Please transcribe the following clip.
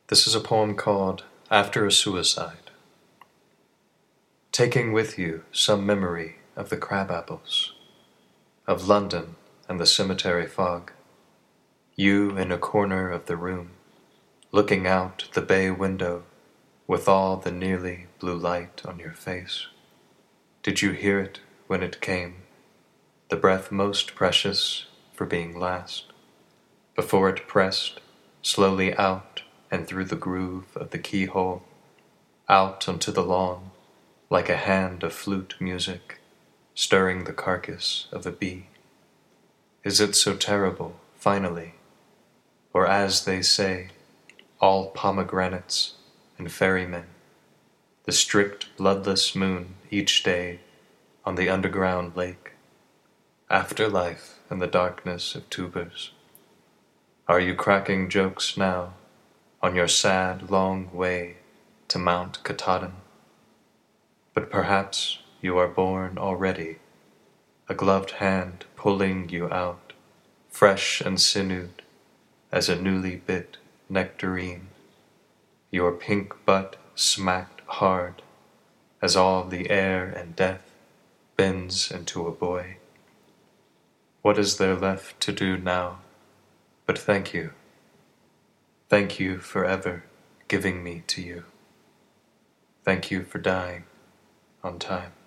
This is a poem called After a Suicide. Taking with you some memory of the crabapples, of London and the cemetery fog, you in a corner of the room, looking out the bay window with all the nearly blue light on your face. Did you hear it when it came, the breath most precious for being last, before it pressed slowly out and through the groove of the keyhole, out onto the lawn, like a hand of flute music, stirring the carcass of a bee? Is it so terrible, finally, or as they say, all pomegranates and ferrymen, the strict bloodless moon each day on the underground lake, afterlife and the darkness of tubers? Are you cracking jokes now on your sad long way to Mount Katahdin? But perhaps you are born already, a gloved hand pulling you out, fresh and sinewed as a newly bit nectarine, your pink butt smacked hard as all the air and death bends into a boy. What is there left to do now but thank you? Thank you for ever giving me to you. Thank you for dying on time.